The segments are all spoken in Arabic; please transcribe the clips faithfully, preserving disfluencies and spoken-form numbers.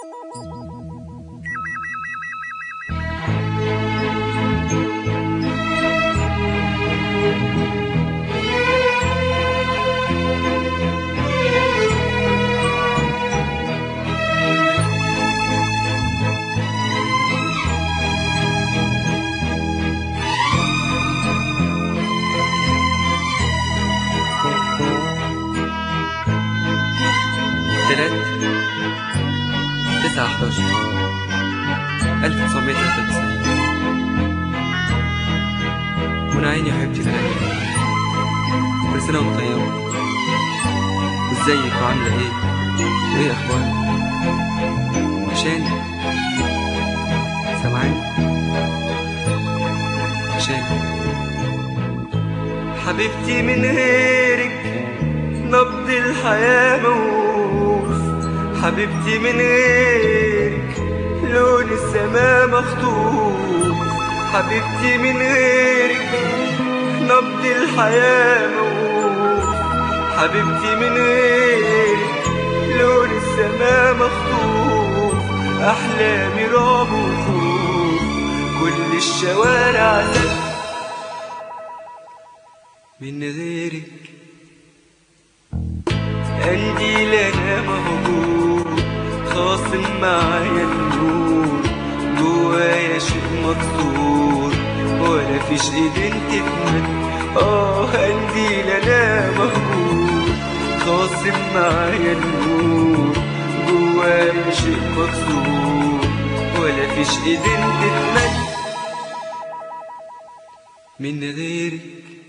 تلات تسعة حداشر ألف تسعمية تلاتة وتسعين. منى عيني يا حبيبتي غالية، كل سنة وانت طيبة، وازيك وعاملة ايه وايه اخبارك؟ عشان سامعاني عشان حبيبتي من غيرك نبض الحياة موقوف، حبيبتي من غيرك لون السماء مخطوف، حبيبتي من غيرك نبض الحياة موقوف، حبيبتي من غيرك لون السماء مخطوف، أحلامي رعب وخوف، كل الشوارع زد من غيرك. قنديل انا موجود خاصم معايا النور، جوايا شيء مكسور ولا فيش ايدين تتمد. اه قنديل انا موجود خاصم معايا النور، جوايا شيء مكسور ولا فيش ايدين تتمد من غيرك.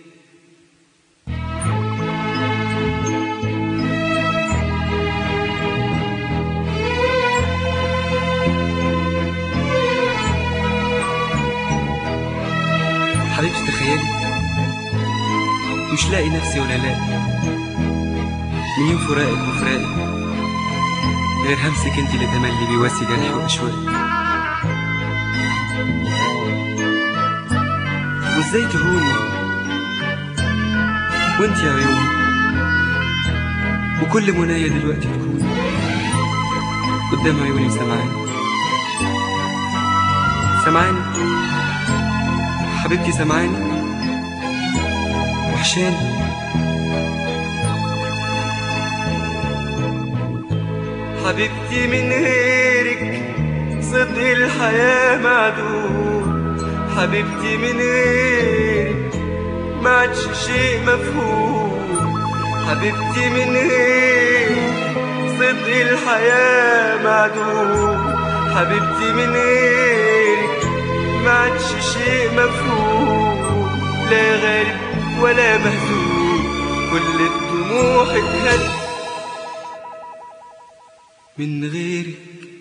حبيبتي تخيلي مش لاقي نفسي ولا لاقي من يوم فراقك وفراقي، غير همسك انتي اللي تملي بيواسي جرحي واشواقي. وازاي تهوني وانتي عيوني، وكل منايا دلوقتي تكوني قدام عيوني وسمعاني سمعاني حبيبتي سمعاني وحشاني. حبيبتي من غيرك صدق الحياة معدود، حبيبتي من غيرك ما عادش شيء مفهوم، حبيبتي من غيرك صدق الحياة معدود، حبيبتي من غيرك ما عادش شيء مفهوم، لا غالب ولا مهزوم، كل الطموح اتهد من غيرك.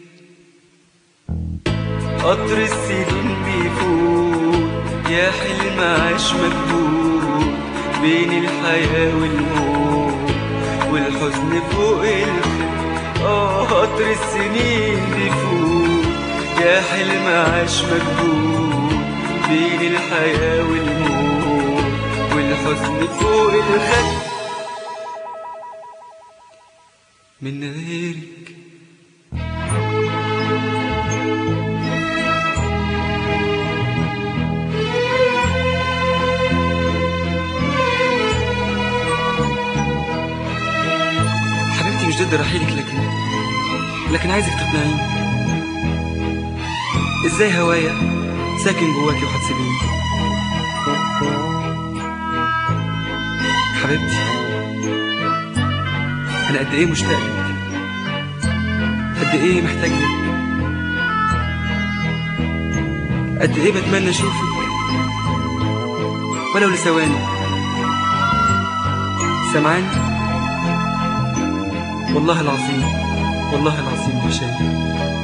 قطر السنين بيفوت يا حلم عاش مكتوب بين الحياة والموت، والحزن فوق الخد. اه قطر السنين بيفوت يا حلم عاش مكتوب بين الحياة والموت، والحزن فوق الخد من غيرك. حبيبتي مش ضد رحيلك، لكن لكن عايزك تقنعيني ازاي هوايا ساكن جواكي وهتسيبيني. حبيبتي انا قد ايه مشتاق لك، قد ايه محتاج لك، قد ايه بتمنى اشوفك ولو لثواني. سامعاني والله العظيم والله العظيم وحشاني.